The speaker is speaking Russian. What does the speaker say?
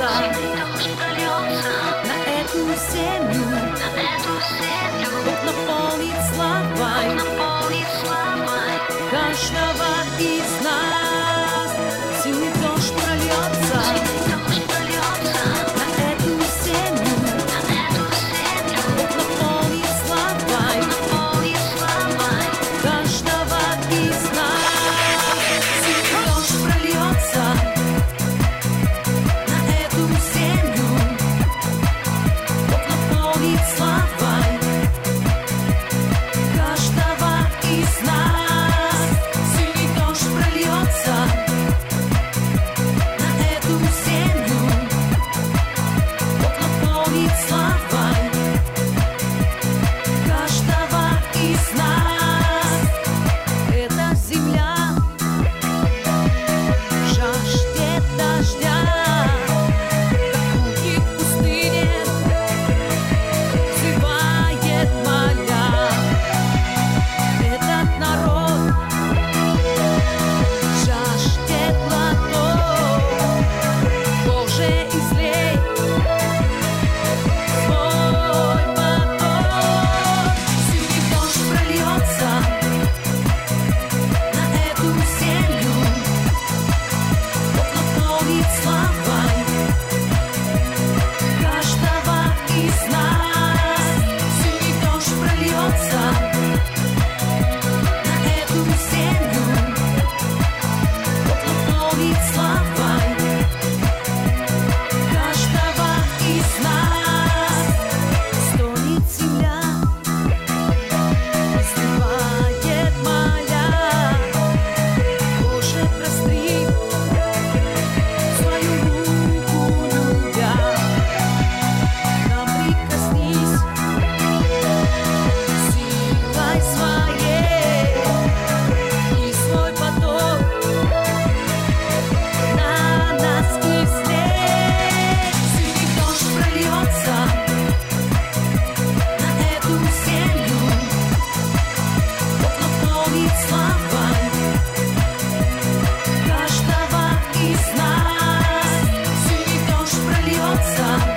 прольется, на эту землю, Бог наполнит славой каждого из нас. Сильный дождь прольется на эту землю, Бог наполнит славой каждого из нас. Сильный дождь прольется на эту землю, Бог наполнит славой каждого из нас. Сильный дождь прольется на эту землю, Бог наполнит славой каждого из нас. Эта земля жаждет дождя, как муки в пустыне взывает моля. Этот народ жаждет плодов. Боже, излей свой поток. Сильный дождь прольется на эту землю, Бог наполнит славой каждого из нас. Сильный дождь прольется на эту землю, Бог наполнит славой каждого из нас. Стонет земля, изнывает моя. Боже, простри свою руку, любя. Нам прикоснись силой своей, и свой поток на нас излей. Сильный дождь прольется на эту землю, Бог наполнит славой каждого из нас. Сильный дождь прольется